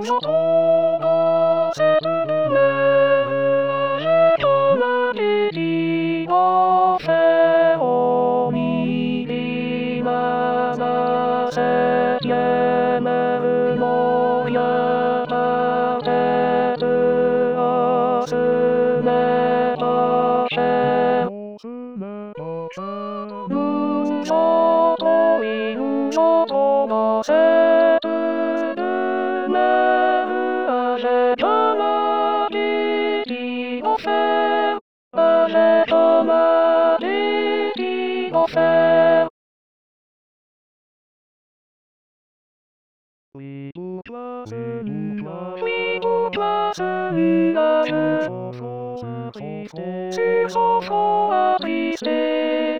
よとばせるねはせとまできをせをにりまなせやめるのやばせるあすめばせむよというよとばせるめるあせとまできをせあせとまできをせWe would was in we would was in so triste.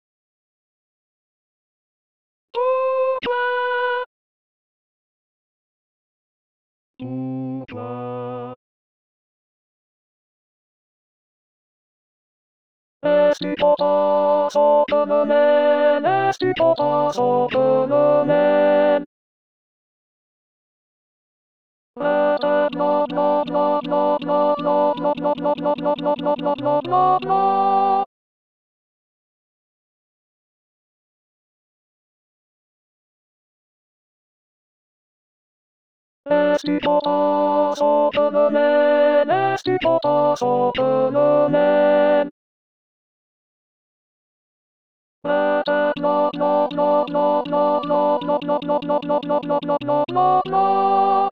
Esto pasó como men, esto pasó como men. No no no no no no no no no no no no no no no no no. Esto pasó como men, esto pasó como men. No no no no no no no no no no no no no no no.